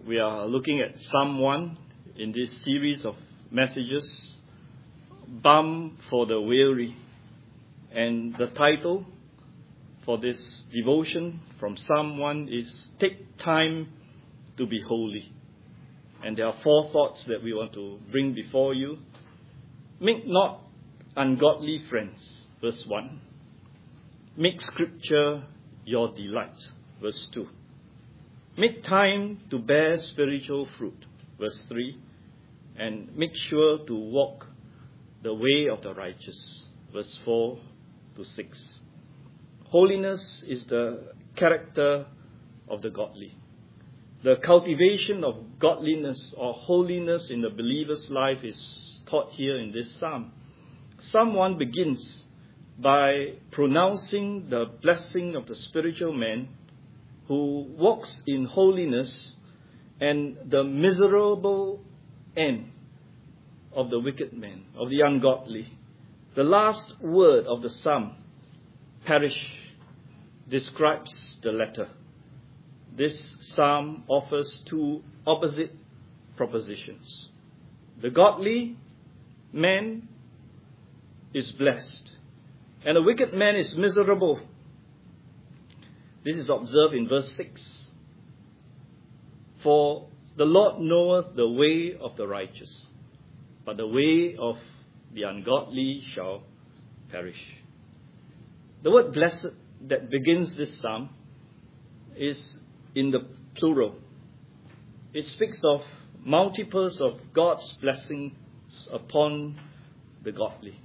We are looking at Psalm 1 in this series of messages, Balm for the Weary. And the title for this devotion from Psalm 1 is Take Time to be Holy. And there are 4 thoughts that we want to bring before you. Make not ungodly friends, verse 1. Make Scripture your delight, verse 2. Make time to bear spiritual fruit, verse 3. And make sure to walk the way of the righteous, verse 4 to 6. Holiness is the character of the godly. The cultivation of godliness or holiness in the believer's life is taught here in this psalm. Psalm 1 begins by pronouncing the blessing of the spiritual man who walks in holiness and the miserable end of the wicked man, of the ungodly. The last word of the psalm, perish, describes the latter. This psalm offers 2 opposite propositions. The godly man is blessed, and the wicked man is miserable. This is observed in verse 6. For the Lord knoweth the way of the righteous, but the way of the ungodly shall perish. The word blessed that begins this psalm is in the plural. It speaks of multiples of God's blessings upon the godly.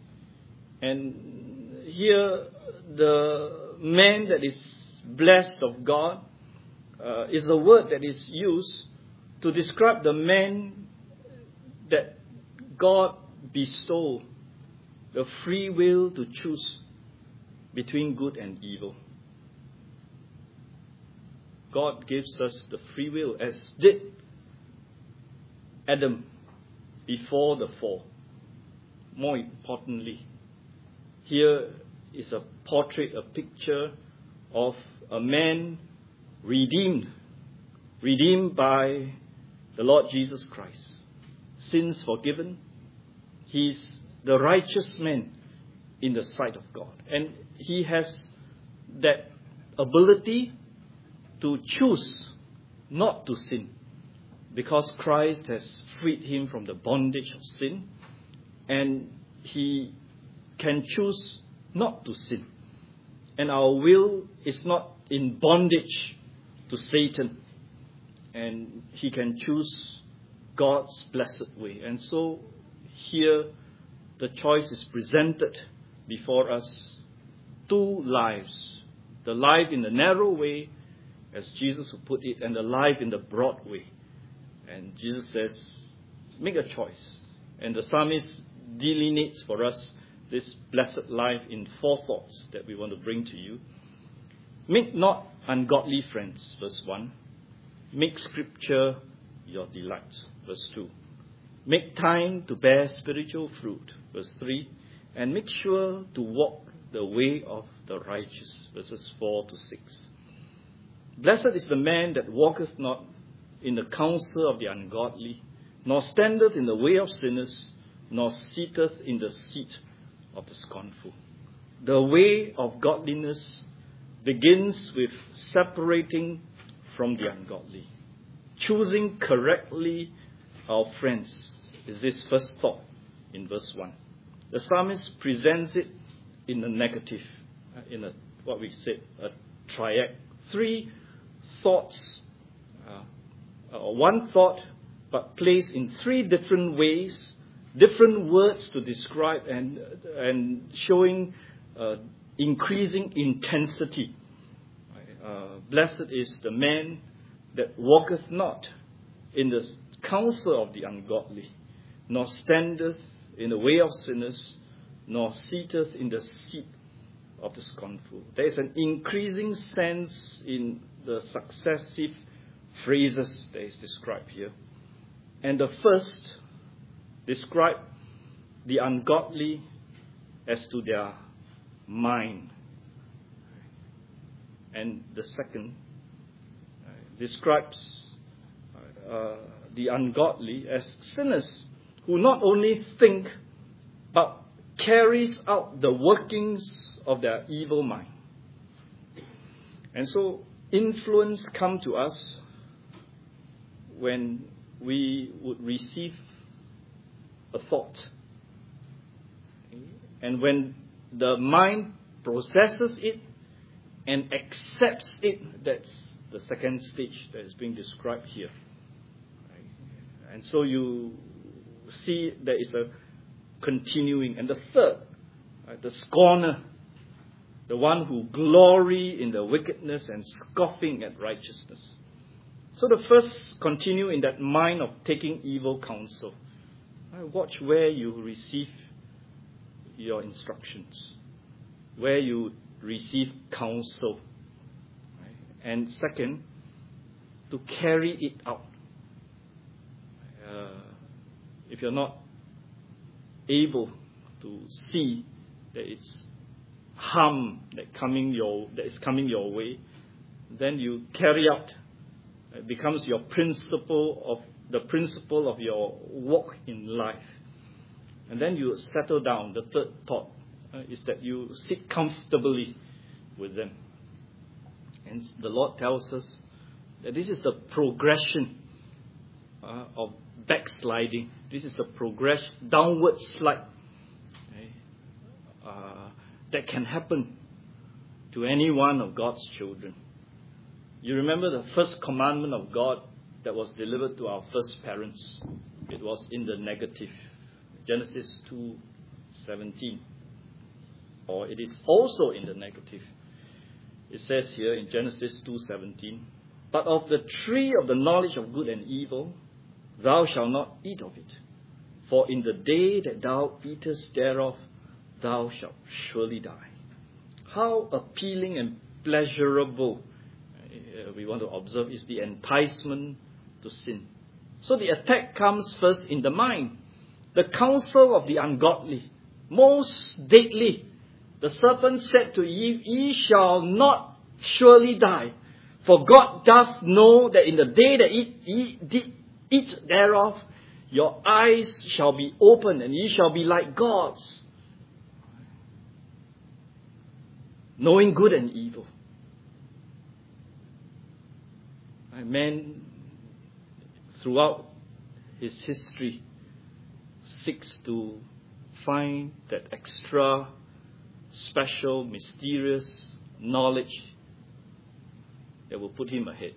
And here the man that is blessed of God is the word that is used to describe the man that God bestowed the free will to choose between good and evil. God gives us the free will, as did Adam before the fall. More importantly, here is a portrait, a picture of a man redeemed by the Lord Jesus Christ. Sins forgiven. He's the righteous man in the sight of God. And he has that ability to choose not to sin, because Christ has freed him from the bondage of sin, and he can choose not to sin. And our will is not in bondage to Satan, and he can choose God's blessed way. And so here the choice is presented before us: 2 lives. The life in the narrow way, as Jesus would put it, and the life in the broad way. And Jesus says, make a choice. And the psalmist delineates for us this blessed life in 4 thoughts that we want to bring to you. Make not ungodly friends, verse 1. Make Scripture your delight, verse 2. Make time to bear spiritual fruit, verse 3. And make sure to walk the way of the righteous, verses 4 to 6. Blessed is the man that walketh not in the counsel of the ungodly, nor standeth in the way of sinners, nor sitteth in the seat of the scornful. The way of godliness begins with separating from the ungodly. Choosing correctly our friends is this first thought in verse 1. The psalmist presents it in the negative, in what we said, a triad. 3 thoughts, 1 thought, but placed in 3 different ways, different words to describe, and showing increasing intensity. Blessed is the man that walketh not in the counsel of the ungodly, nor standeth in the way of sinners, nor sitteth in the seat of the scornful. There is an increasing sense in the successive phrases that is described here. And the first describe the ungodly as to their mind. And the second describes the ungodly as sinners who not only think but carries out the workings of their evil mind. And so influence come to us when we would receive a thought. And when the mind processes it and accepts it, that's the second stage that is being described here. And so you see there is a continuing. And the third, the scorner, the one who glory in the wickedness and scoffing at righteousness. So the first continue in that mind of taking evil counsel. Watch where you receive your instructions, where you receive counsel. And second, to carry it out. If you're not able to see that it's harm that is coming your way, then you carry out. It becomes the principle of your walk in life. And then you settle down. The third thought is that you sit comfortably with them. And the Lord tells us that this is the progression of backsliding. This is a downward slide that can happen to any one of God's children. You remember the first commandment of God that was delivered to our first parents. It was in the negative. Genesis 2:17. Or it is also in the negative. It says here in Genesis 2:17, "But of the tree of the knowledge of good and evil, thou shalt not eat of it. For in the day that thou eatest thereof, thou shalt surely die." How appealing and pleasurable we want to observe is the enticement to sin. So the attack comes first in the mind. The counsel of the ungodly, most deadly. The serpent said to Eve, "Ye shall not surely die. For God doth know that in the day that ye eat thereof, your eyes shall be opened, and ye shall be like gods, knowing good and evil." Man, throughout his history, seeks to find that extra, special, mysterious knowledge that will put him ahead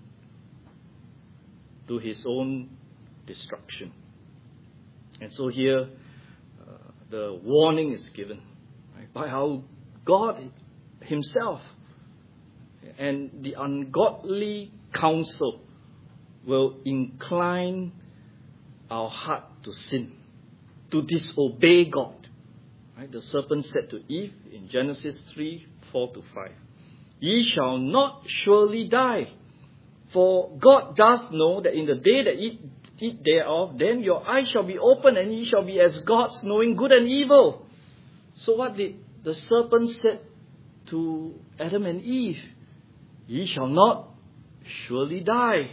to his own destruction. And so here, the warning is given by how God himself and the ungodly counsel will incline our heart to sin, to disobey God. The serpent said to Eve in Genesis 3:4-5, "Ye shall not surely die, for God doth know that in the day that ye eat thereof, then your eyes shall be opened, and ye shall be as gods, knowing good and evil." So what did the serpent said to Adam and Eve? "Ye shall not surely die."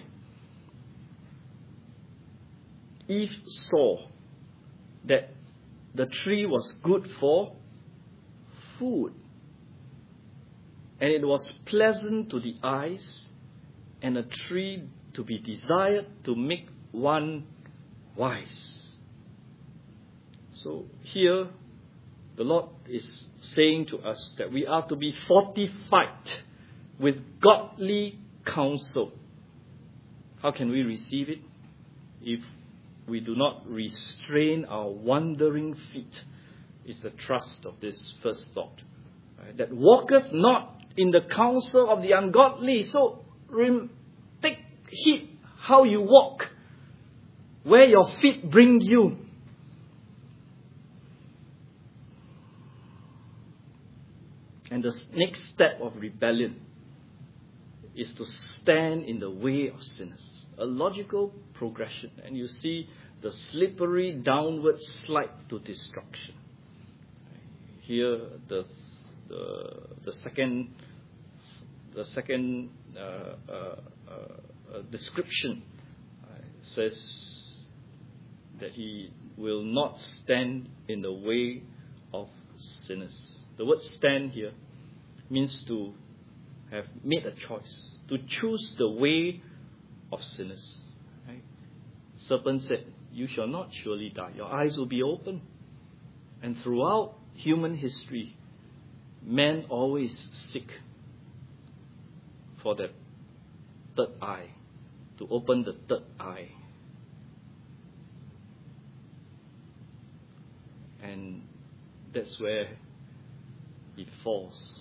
Eve saw that the tree was good for food, and it was pleasant to the eyes, and a tree to be desired to make one wise. So here, the Lord is saying to us that we are to be fortified with godly counsel. How can we receive it? If we do not restrain our wandering feet, is the thrust of this first thought. Right? That walketh not in the counsel of the ungodly. So take heed how you walk, where your feet bring you. And the next step of rebellion is to stand in the way of sinners. A logical progression. And you see the slippery downward slide to destruction. Here, the second description says that he will not stand in the way of sinners. The word stand here means to have made a choice, to choose the way of sinners. Right? Serpent said, "You shall not surely die. Your eyes will be open." And throughout human history, men always seek for that third eye, to open the third eye. And that's where it falls.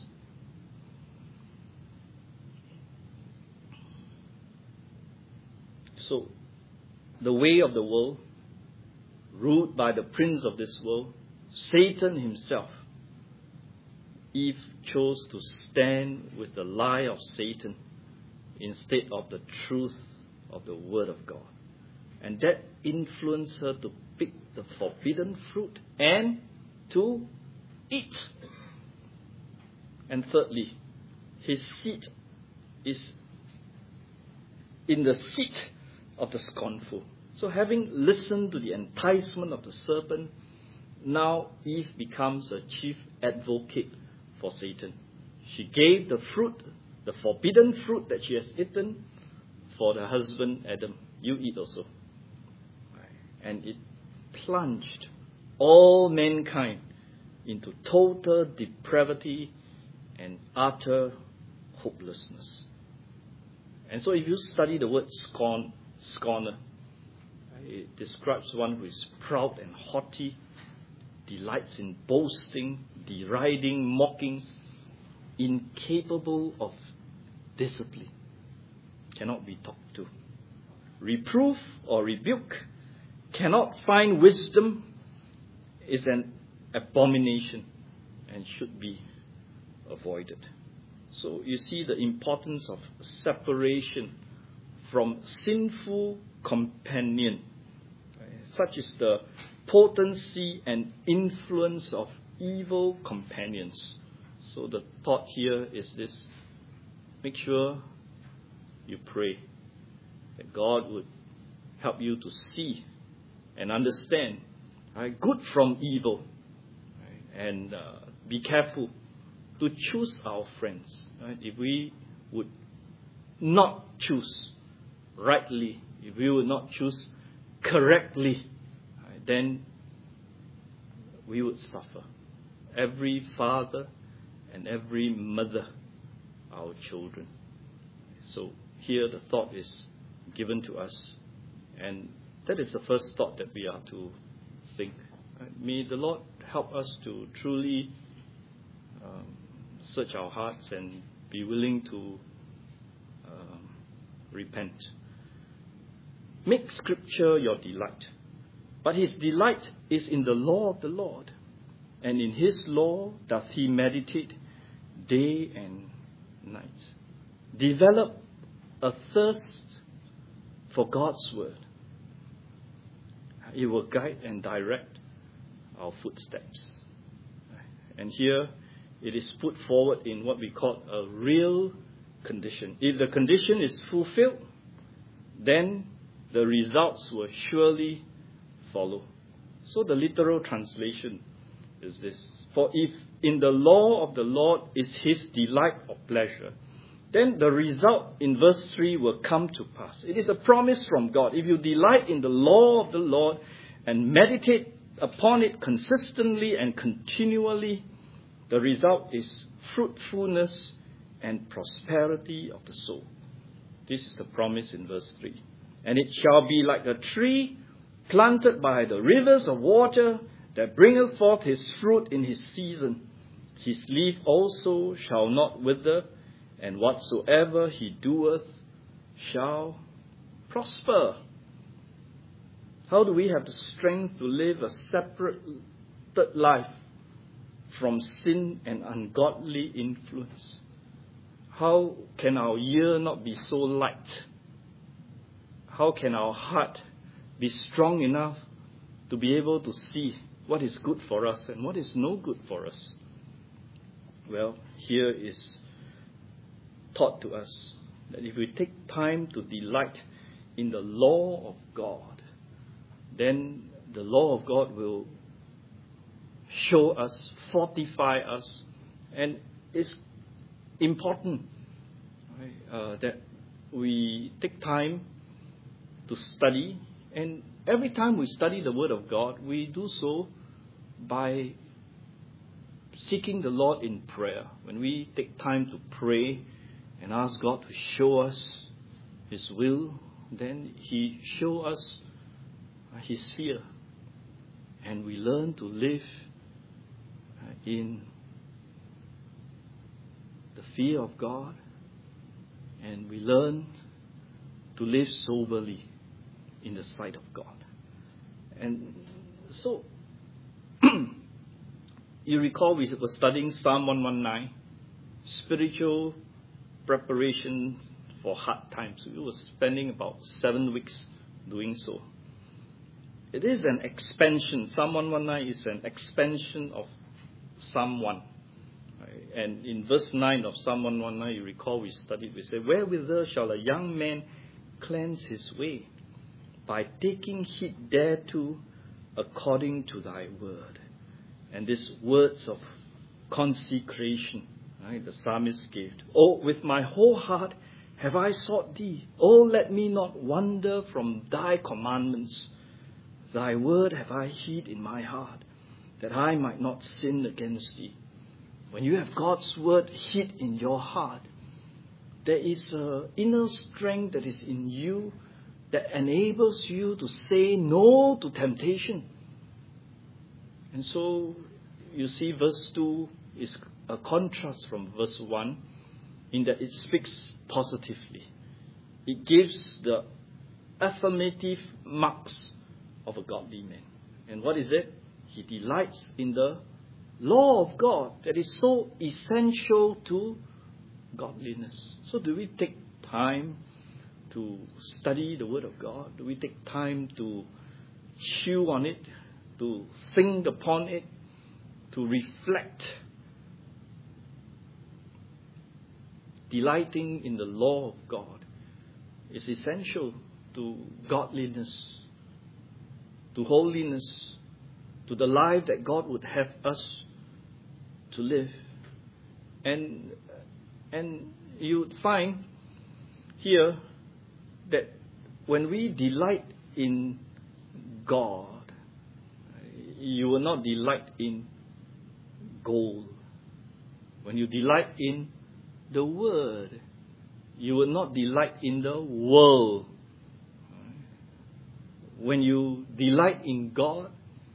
So, the way of the world, ruled by the prince of this world, Satan himself, Eve chose to stand with the lie of Satan instead of the truth of the Word of God. And that influenced her to pick the forbidden fruit and to eat. And thirdly, his seat is in the seat of the scornful. So having listened to the enticement of the serpent, now Eve becomes a chief advocate for Satan. She gave the fruit, the forbidden fruit that she has eaten, for the husband Adam. You eat also. And it plunged all mankind into total depravity and utter hopelessness. And so if you study the word scorner, it describes one who is proud and haughty, delights in boasting, deriding, mocking, incapable of discipline, cannot be talked to. Reproof or rebuke, cannot find wisdom, is an abomination and should be avoided. So you see the importance of separation from sinful companion. Such is the potency and influence of evil companions. So the thought here is this: make sure you pray that God would help you to see and understand good from evil, and be careful to choose our friends. If we would not choose rightly, if we would not choose correctly, then we would suffer. Every father and every mother, our children. So here the thought is given to us, and that is the first thought that we are to think. May the Lord help us to truly search our hearts and be willing to repent. Make Scripture your delight. But his delight is in the law of the Lord, and in his law doth he meditate day and night. Develop a thirst for God's word. It will guide and direct our footsteps. And here it is put forward in what we call a real condition. If the condition is fulfilled, then the results will surely follow. So the literal translation is this: for if in the law of the Lord is his delight or pleasure, then the result in verse 3 will come to pass. It is a promise from God. If you delight in the law of the Lord and meditate upon it consistently and continually, the result is fruitfulness and prosperity of the soul. This is the promise in verse 3. And it shall be like a tree planted by the rivers of water, that bringeth forth his fruit in his season. His leaf also shall not wither, and whatsoever he doeth shall prosper. How do we have the strength to live a separated life from sin and ungodly influence? How can our ear not be so light? How can our heart be strong enough to be able to see what is good for us and what is no good for us? Well, here is taught to us that if we take time to delight in the law of God, then the law of God will show us, fortify us, and it's important, right, that we take time to study. And every time we study the Word of God, we do so by seeking the Lord in prayer. When we take time to pray and ask God to show us His will, then He shows us His fear. And we learn to live in the fear of God, and we learn to live soberly in the sight of God. And so, you recall we were studying Psalm 119, spiritual preparation for hard times. We were spending about 7 weeks doing so. It is an expansion. Psalm 119 is an expansion of Psalm 1. Right? And in verse 9 of Psalm 119, you recall we studied, we said, "Wherewithal shall a young man cleanse his way? By taking heed thereto according to thy word." And these words of consecration, right, the psalmist gave. "Oh, with my whole heart have I sought thee. Oh, let me not wander from thy commandments. Thy word have I hid in my heart, that I might not sin against thee." When you have God's word hid in your heart, there is an inner strength that is in you that enables you to say no to temptation. And so, you see, verse 2 is a contrast from verse 1 in that it speaks positively. It gives the affirmative marks of a godly man. And what is it? He delights in the law of God that is so essential to godliness. So do we take time to study the Word of God? Do we take time to chew on it, to think upon it, to reflect? Delighting in the law of God is essential to godliness, to holiness, to the life that God would have us to live. And you would find here that when we delight in God, you will not delight in gold. When you delight in the Word, you will not delight in the world. When you delight in God,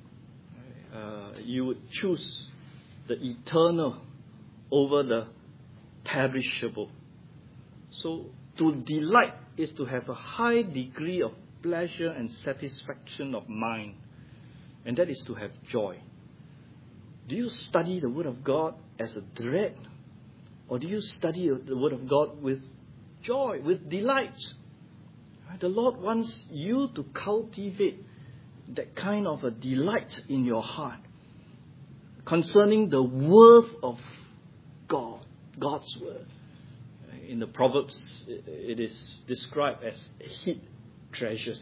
you would choose the eternal over the perishable. So to delight is to have a high degree of pleasure and satisfaction of mind. And that is to have joy. Do you study the Word of God as a dread? Or do you study the Word of God with joy, with delight? The Lord wants you to cultivate that kind of a delight in your heart concerning the worth of God, God's Word. In the Proverbs, it is described as hid treasures.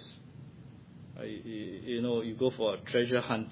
You go for a treasure hunt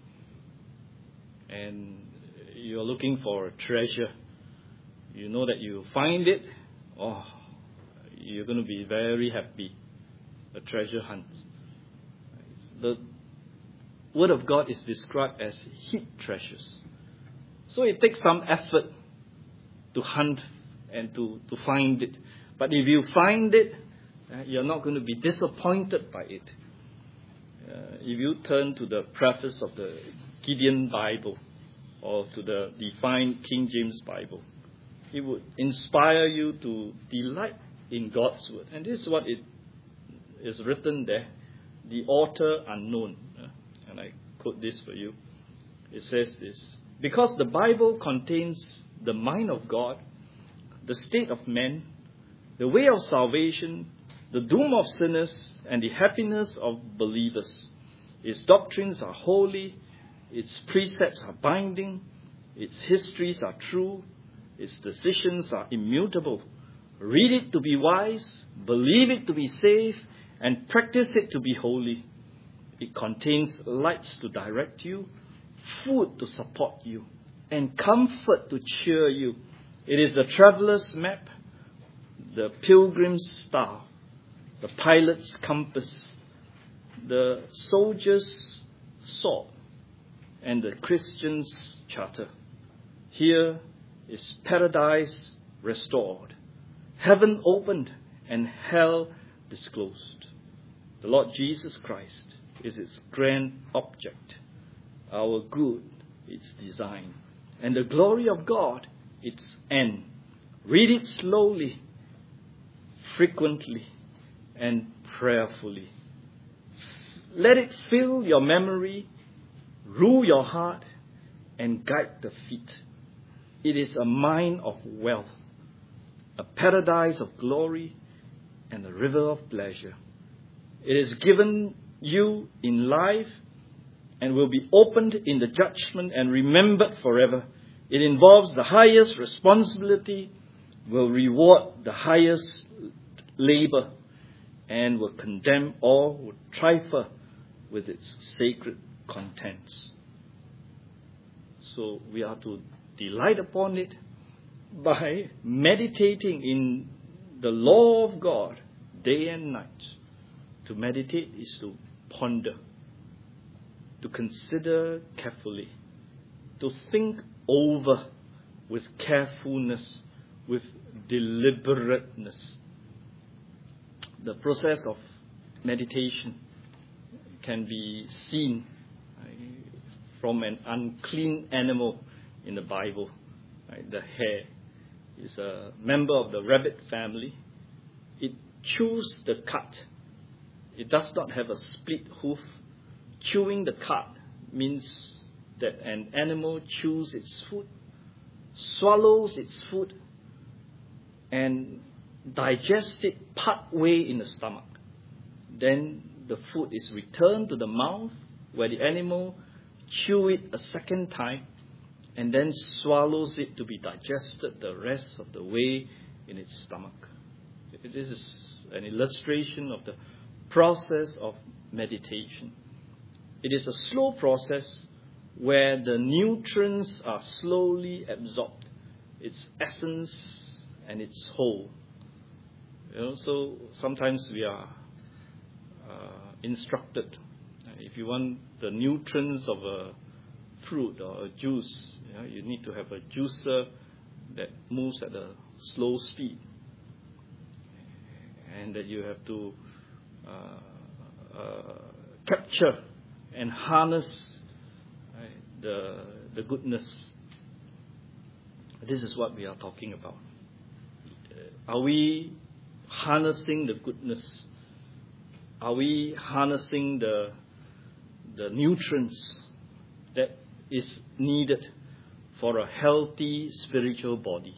and you're looking for a treasure. You know that you find it, you're going to be very happy. A treasure hunt. The Word of God is described as hid treasures. So it takes some effort to hunt and to find it. But if you find it, you're not going to be disappointed by it. If you turn to the preface of the Gideon Bible or to the Divine King James Bible, it would inspire you to delight in God's Word. And this is what it is written there, the author unknown. And I quote this for you. It says this: "Because the Bible contains the mind of God, the state of man, the way of salvation, the doom of sinners, and the happiness of believers. Its doctrines are holy, its precepts are binding, its histories are true, its decisions are immutable. Read it to be wise, believe it to be safe, and practice it to be holy. It contains lights to direct you, food to support you, and comfort to cheer you. It is the traveler's map, the pilgrim's staff, the pilot's compass, the soldier's sword, and the Christian's charter. Here is paradise restored, heaven opened, and hell disclosed. The Lord Jesus Christ is its grand object, our good, its design, and the glory of God, its end. Read it slowly, frequently, and prayerfully. Let it fill your memory, rule your heart, and guide the feet. It is a mine of wealth, a paradise of glory, and a river of pleasure. It is given you in life and will be opened in the judgment and remembered forever. It involves the highest responsibility, will reward the highest labor, and will condemn all who trifle with its sacred contents. So we are to delight upon it by meditating in the law of God day and night. To meditate is to ponder, to consider carefully, to think over with carefulness, with deliberateness. The process of meditation can be seen from an unclean animal in the Bible. The hare is a member of the rabbit family. It chews the cud. It does not have a split hoof. Chewing the cud means that an animal chews its food, swallows its food, and digests it partway in the stomach. Then the food is returned to the mouth, where the animal chews it a second time, and then swallows it to be digested the rest of the way in its stomach. This is an illustration of the process of meditation. It is a slow process where the nutrients are slowly absorbed, its essence and its whole. So sometimes we are instructed, if you want the nutrients of a fruit or a juice, you need to have a juicer that moves at a slow speed, and that you have to capture and harness the goodness. This is what we are talking about. Are we harnessing the goodness? Are we harnessing the nutrients that is needed for a healthy spiritual body?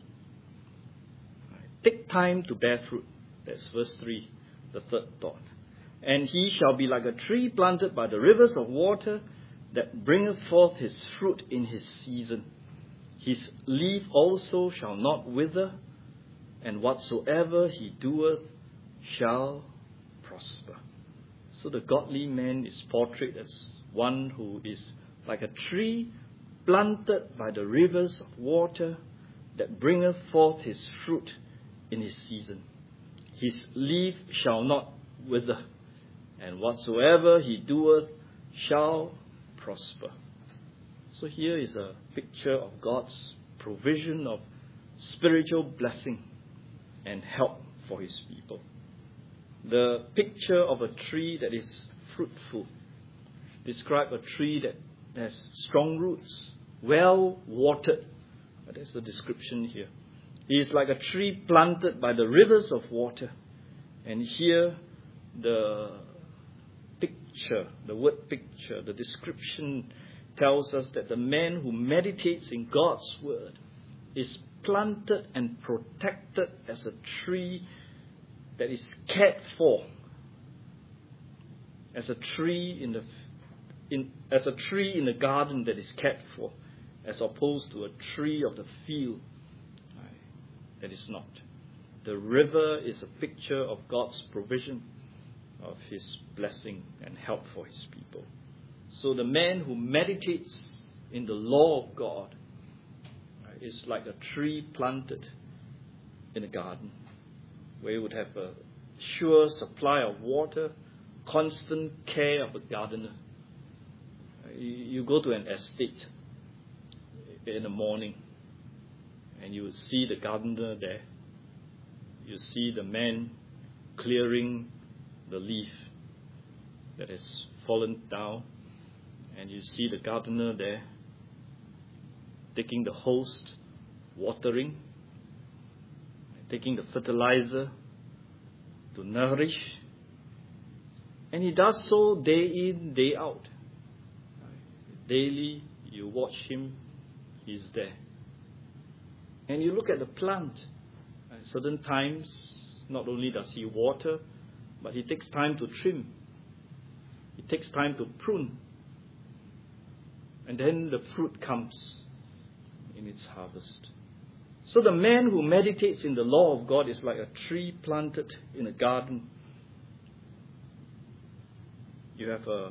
Take time to bear fruit. That's verse 3, the third thought. And he shall be like a tree planted by the rivers of water, that bringeth forth his fruit in his season. His leaf also shall not wither, and whatsoever he doeth shall prosper. So the godly man is portrayed as one who is like a tree planted by the rivers of water, that bringeth forth his fruit in his season. His leaf shall not wither, and whatsoever he doeth shall prosper. So here is a picture of God's provision of spiritual blessing and help for his people. The picture of a tree that is fruitful describe a tree that has strong roots, well watered. That's the description here. It is like a tree planted by the rivers of water. And here the picture, the word picture, the description tells us that the man who meditates in God's word is planted and protected as a tree that is cared for, as a tree in the garden that is cared for, as opposed to a tree of the field that is not. The river is a picture of God's provision, of His blessing and help for His people. So the man who meditates in the law of God is like a tree planted in a garden, where you would have a sure supply of water, constant care of a gardener. You go to an estate in the morning, and you would see the gardener there. You see the man clearing the leaf that has fallen down, and you see the gardener there taking the host, watering, taking the fertilizer to nourish. And he does so day in, day out. Daily, you watch him, he's there. And you look at the plant. At certain times, not only does he water, but he takes time to trim. He takes time to prune. And then the fruit comes in its harvest. So the man who meditates in the law of God is like a tree planted in a garden. You have a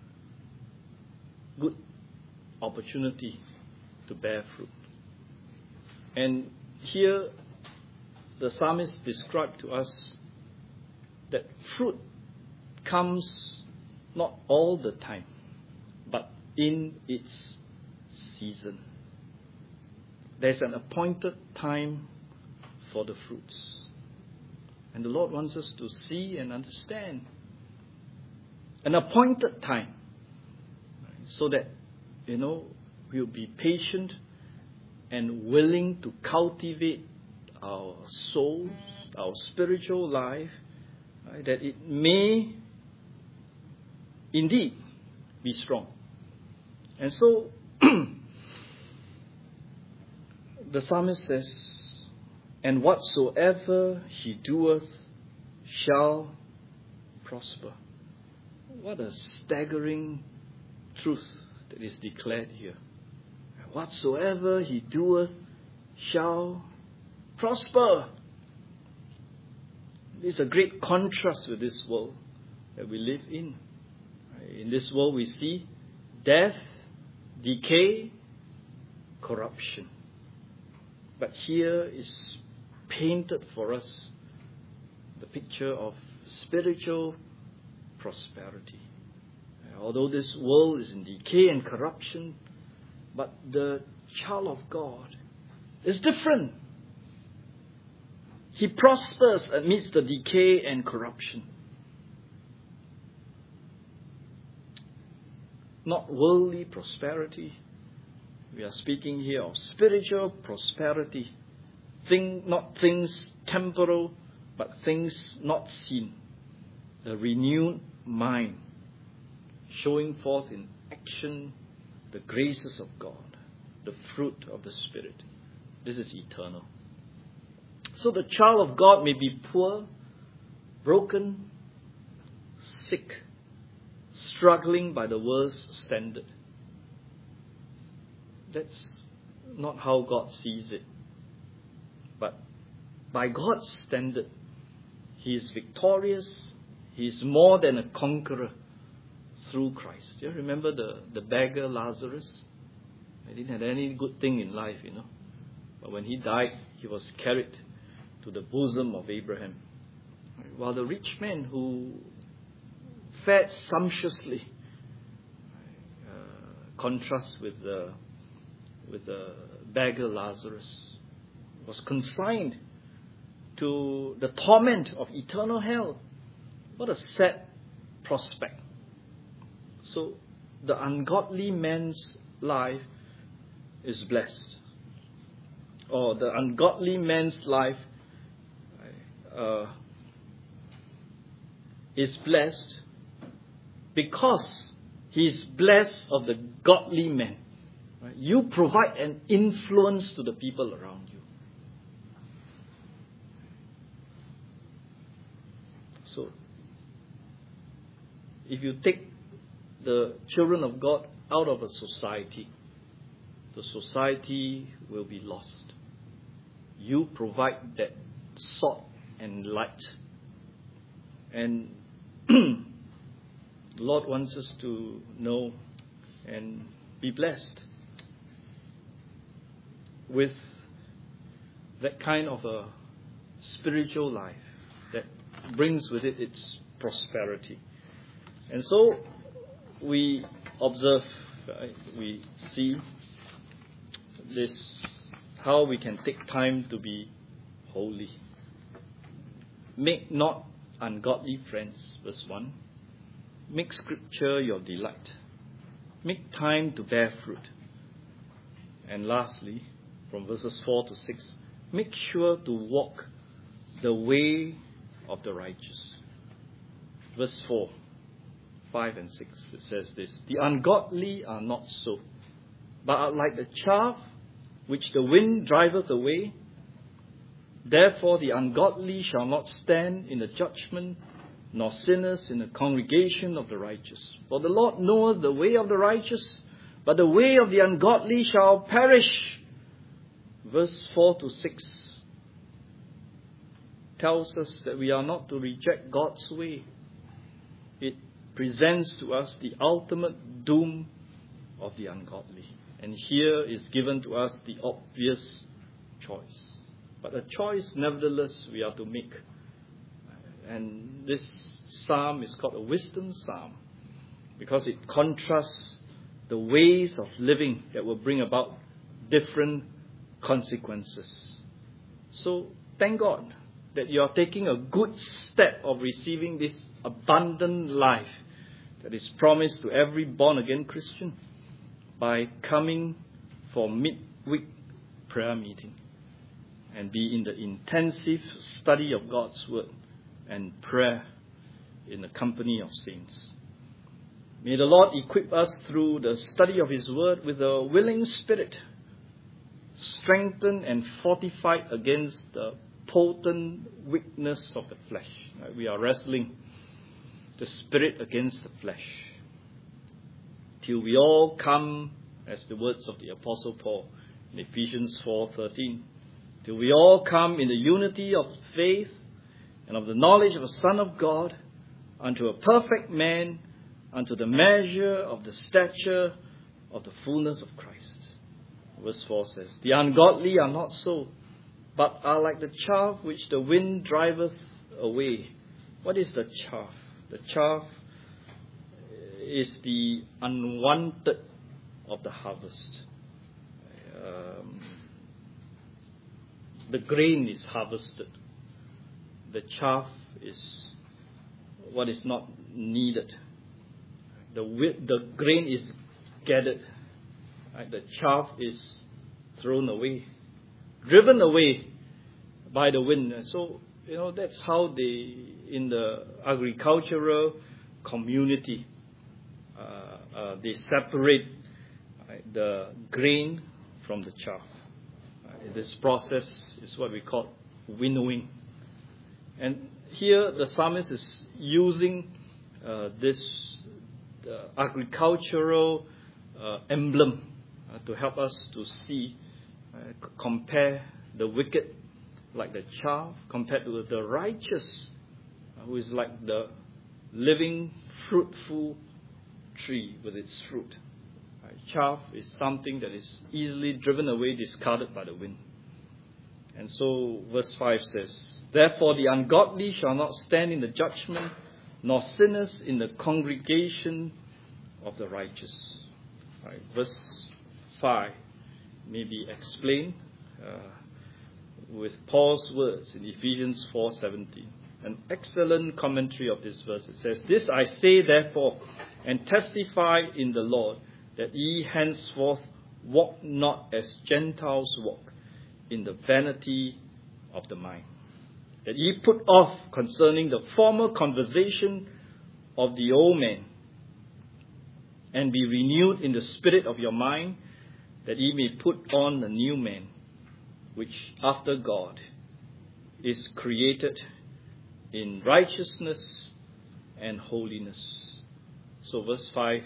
good opportunity to bear fruit. And here the psalmist described to us that fruit comes not all the time, but in its season. There's an appointed time for the fruits. And the Lord wants us to see and understand an appointed time, so that, we'll be patient and willing to cultivate our souls, our spiritual life, right, that it may indeed be strong. And so the psalmist says, "And whatsoever he doeth shall prosper." What a staggering truth that is declared here. Whatsoever he doeth shall prosper. This is a great contrast with this world that we live in. In this world we see death, decay, corruption. But here is painted for us the picture of spiritual prosperity. Although this world is in decay and corruption, but the child of God is different. He prospers amidst the decay and corruption. Not worldly prosperity. We are speaking here of spiritual prosperity. Not things temporal, but things not seen. The renewed mind, showing forth in action the graces of God, the fruit of the Spirit. This is eternal. So the child of God may be poor, broken, sick, struggling by the world's standard. That's not how God sees it. But by God's standard, He is victorious. He is more than a conqueror through Christ. Do you remember the beggar Lazarus? He didn't have any good thing in life, But when he died, he was carried to the bosom of Abraham. While the rich man who fed sumptuously, contrasts with the beggar Lazarus, was consigned to the torment of eternal hell. What a sad prospect. So the ungodly man's life is blessed. Or the ungodly man's life is blessed because he is blessed of the godly man. Right? You provide an influence to the people around you. So, if you take the children of God out of a society, the society will be lost. You provide that salt and light. And The Lord wants us to know and be blessed with that kind of a spiritual life that brings with it its prosperity. And so we observe, we see this, how we can take time to be holy. Make not ungodly friends, verse 1. Make Scripture your delight. Make time to bear fruit. And lastly, from verses 4 to 6, make sure to walk the way of the righteous. Verse 4, 5 and 6, it says this: the ungodly are not so, but are like the chaff which the wind driveth away. Therefore the ungodly shall not stand in the judgment, nor sinners in the congregation of the righteous. For the Lord knoweth the way of the righteous, but the way of the ungodly shall perish. Verse 4 to 6 tells us that we are not to reject God's way. It presents to us the ultimate doom of the ungodly. And here is given to us the obvious choice. But a choice, nevertheless, we are to make. And this psalm is called a wisdom psalm because it contrasts the ways of living that will bring about different consequences. So thank God that you are taking a good step of receiving this abundant life that is promised to every born-again Christian by coming for midweek prayer meeting and be in the intensive study of God's Word and prayer in the company of saints. May the Lord equip us through the study of His Word with a willing spirit, strengthened and fortified against the potent weakness of the flesh. We are wrestling the spirit against the flesh, till we all come, as the words of the Apostle Paul in Ephesians 4:13, till we all come in the unity of faith and of the knowledge of the Son of God, unto a perfect man, unto the measure of the stature of the fullness of Christ. Verse 4 says, the ungodly are not so, but are like the chaff which the wind driveth away. What is the chaff? The chaff is the unwanted of the harvest. The grain is harvested. The chaff is what is not needed. The grain is gathered. The chaff is thrown away, driven away by the wind. So, that's how in the agricultural community, they separate the grain from the chaff. This process is what we call winnowing. And here the psalmist is using this agricultural emblem to help us to see, compare the wicked like the chaff compared to the righteous, who is like the living, fruitful tree with its fruit. Chaff is something that is easily driven away, discarded by the wind. And so verse 5 says, therefore the ungodly shall not stand in the judgment, nor sinners in the congregation of the righteous. Verse 5 may be explained with Paul's words in Ephesians 4:17. An excellent commentary of this verse. It says, this I say therefore, and testify in the Lord, that ye henceforth walk not as Gentiles walk, in the vanity of the mind. That ye put off concerning the former conversation of the old man, and be renewed in the spirit of your mind, that ye may put on the new man, which after God is created in righteousness and holiness. So verse 5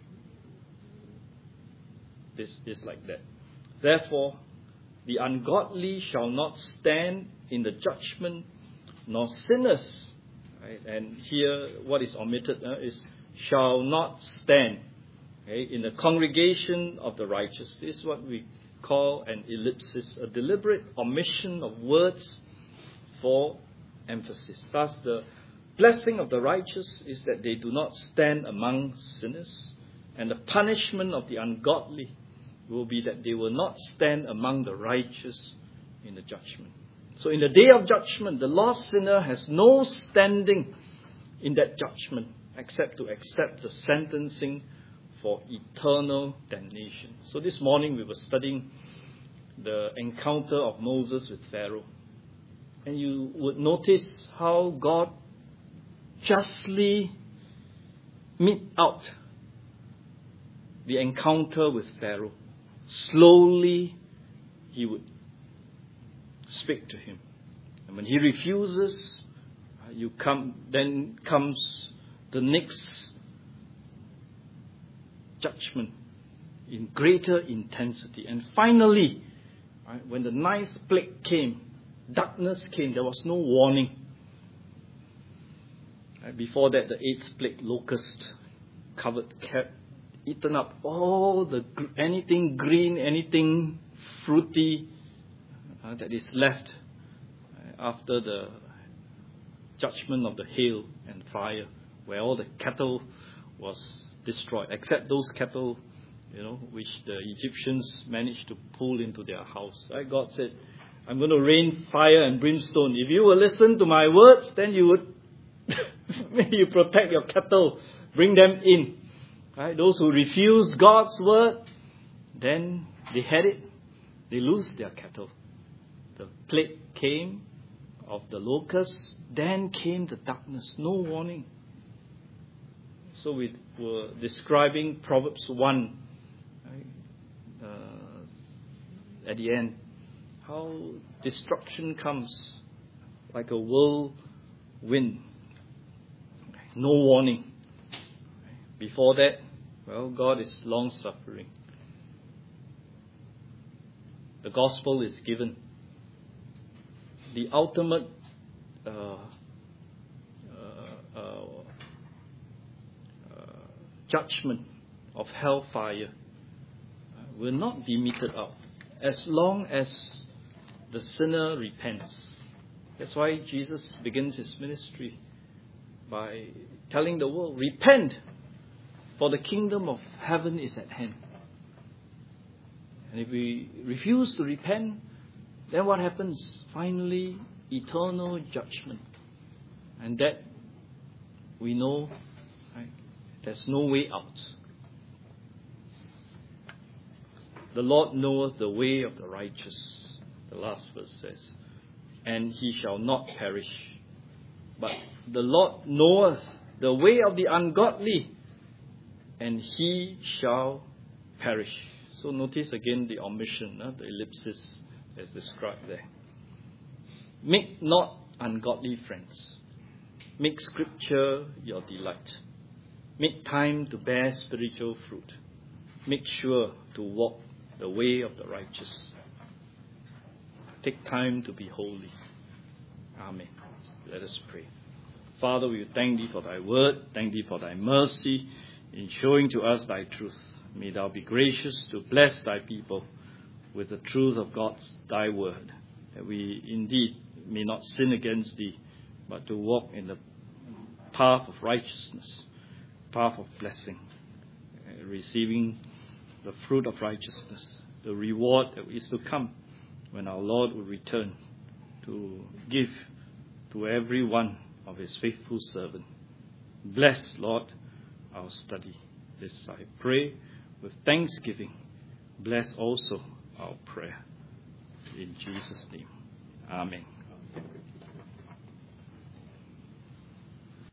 is like that. Therefore, the ungodly shall not stand in the judgment, nor sinners Right? And here, what is omitted is shall not stand, okay, in the congregation of the righteous. This is what we call an ellipsis, a deliberate omission of words for emphasis. Thus, the blessing of the righteous is that they do not stand among sinners, and the punishment of the ungodly will be that they will not stand among the righteous in the judgment. So in the day of judgment, the lost sinner has no standing in that judgment except to accept the sentencing for eternal damnation. So this morning we were studying the encounter of Moses with Pharaoh. And you would notice how God justly mete out the encounter with Pharaoh. Slowly he would speak to him. And when he refuses, then comes the next judgment in greater intensity. And finally, right, when the ninth plague came, darkness came, there was no warning. Right, before that, the eighth plague, locust kept eaten up all anything green, anything fruity that is left after the judgment of the hail and fire, where all the cattle was destroyed, except those cattle, which the Egyptians managed to pull into their house. Right? God said, I'm going to rain fire and brimstone. If you will listen to my words, then you would you protect your cattle, bring them in. Right? Those who refuse God's word, then they had it. They lose their cattle. The plague came of the locusts, then came the darkness. No warning. So we were describing Proverbs 1 right? At the end. How destruction comes like a whirlwind. No warning. Before that, God is long-suffering. The gospel is given. The ultimate judgment of hellfire will not be meted out as long as the sinner repents. That's why Jesus begins his ministry by telling the world, repent, for the kingdom of heaven is at hand. And if we refuse to repent, then what happens? Finally, eternal judgment. And that we know, right, there's no way out. The Lord knoweth the way of the righteous, the last verse says, and he shall not perish. But the Lord knoweth the way of the ungodly, and he shall perish. So notice again the omission, the ellipsis as described there. Make not ungodly friends. Make Scripture your delight. Make time to bear spiritual fruit. Make sure to walk the way of the righteous. Take time to be holy. Amen. Let us pray. Father, we thank Thee for Thy word. Thank Thee for Thy mercy in showing to us Thy truth. May Thou be gracious to bless Thy people with the truth of Thy word, that we indeed may not sin against Thee, but to walk in the path of righteousness, path of blessing, receiving the fruit of righteousness, the reward that is to come when our Lord will return to give to every one of His faithful servant. Bless, Lord, our study. This I pray with thanksgiving. Bless also our prayer. In Jesus' name. Amen.